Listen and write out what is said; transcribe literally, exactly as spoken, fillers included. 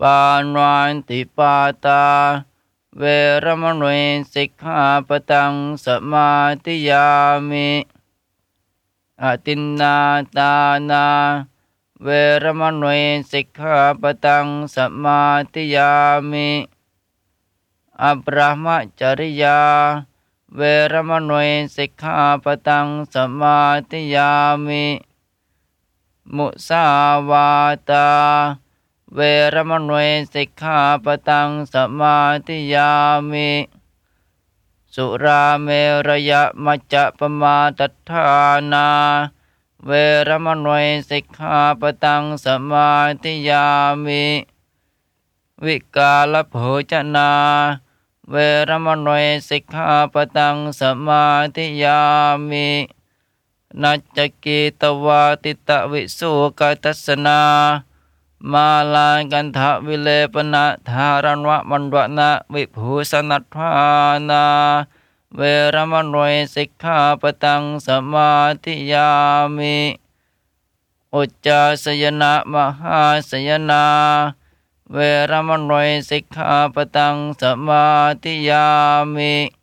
ปานาติปาตาเวรมณีสิกขาปตังสมาธิยามิอตินนาตานาเวรมณีสิกขาปตังสมาธิยามิอะบรมจริยาเวรมณีสิกขาปตังสมาธิยามิมุสาวาตาเวรมณีสิกขาปตังสมาธิยามิสุราเมรยมัจจปมาทัฏฐานาเวรมณีสิกขาปตังสมาธิยามิวิกาลโภชนาเวรมณีสิกขาปตังสมาธิยามินัจจกิตวาติตวิสุกัตสนามาลากันทะวิเลปนะธารณวะมันวะนะวิภูสนัทธานาเวรมณีสิกขาปตังสมาธิยามิอุจจาสยนะมหาสยนาเวรมณีสิกขาปตังสมาธิยามิ